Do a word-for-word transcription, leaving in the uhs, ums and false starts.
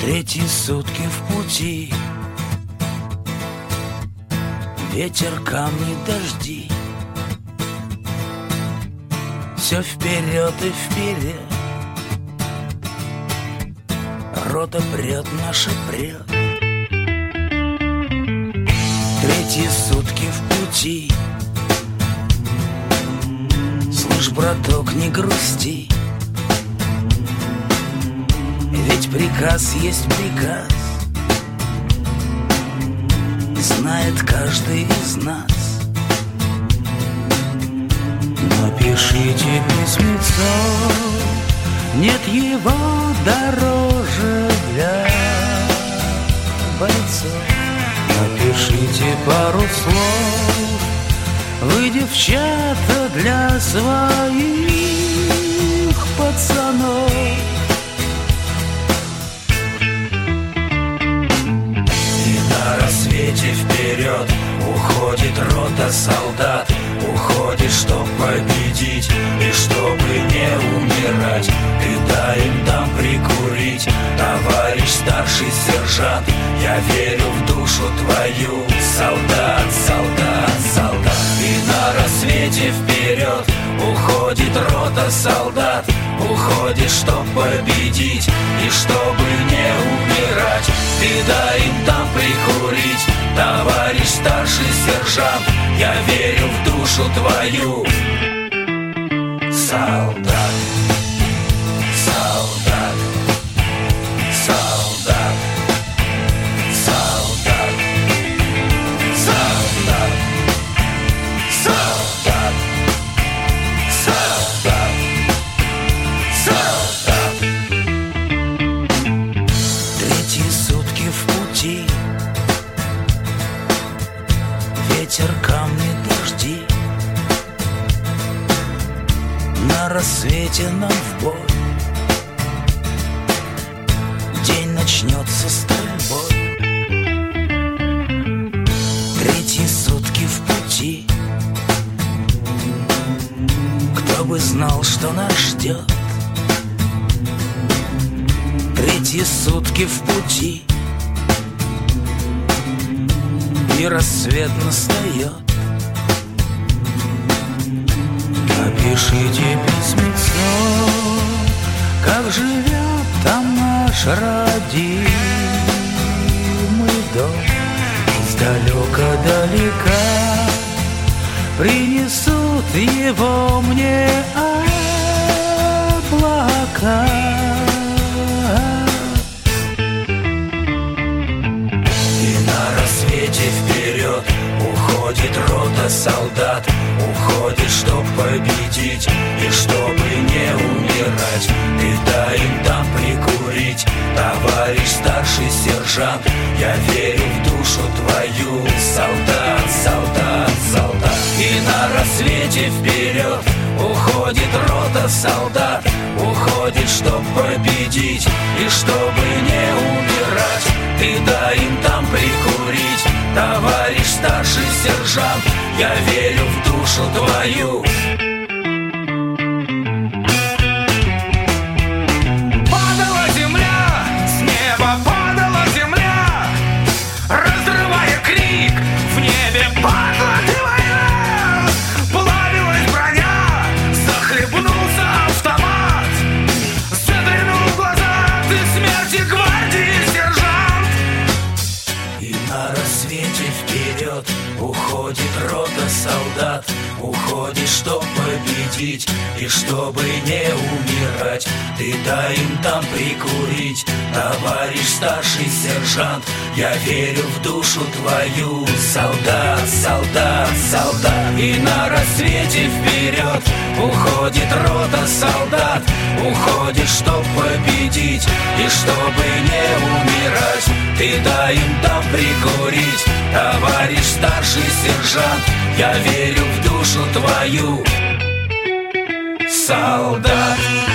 Третьи сутки в пути, ветер, камни, дожди. Все вперед и вперед, рота прет, наша прет. Третьи сутки в пути, слышь, браток, не грусти, ведь приказ есть приказ, знает каждый из нас. Напишите письмецо, нет его дороже для бойцов. Напишите пару слов, вы, девчата, для своих пацанов. На рассвете вперед уходит рота солдат, уходит, чтоб победить и чтобы не умирать. Ты дай им там прикурить, товарищ старший сержант, я верю в душу твою, солдат, солдат, солдат. И на рассвете вперед уходит рота солдат, уходит, чтоб победить и чтобы не умирать. Ты дай им там прикурить, товарищ старший сержант, я верю в душу твою, солдат, солдат, солдат, солдат, солдат, солдат, солдат, солдат. Третьи сутки в пути, ветер, камни, дожди. На рассвете нам в бой, день начнется стрельбой. Третьи сутки в пути, кто бы знал, что нас ждет. Третьи сутки в пути, и рассвет настает. Напишите письмецо, как живет там наш родимый дом. Издалека-далека принесут его мне облака. Вперед уходит рота солдат, уходит, чтоб победить и чтобы не умирать. Ты дай им там прикурить, товарищ старший сержант, я верю в душу твою, солдат, солдат, солдат. И на рассвете вперед уходит рота солдат, уходит, чтоб победить и чтобы не умирать. Ты дай им там прикурить, товарищ старший сержант, я верю в душу твою. Падала земля, с неба падала земля, разрывая крик, в небе падла ты война. Плавилась броня, захлебнулся автомат, заглянул в глаза ты смерти гвардии сержант. И на рассвете вперед уходит рота солдат, уходит, чтоб победить и чтобы не умирать. Ты дай им там прикурить, товарищ старший сержант, я верю в душу твою, солдат, солдат, солдат. И на рассвете вперед уходит рота солдат, уходит, чтоб победить и чтобы не умирать. Ты дай им там прикурить, товарищ старший сержант, я верю в душу твою, солдат.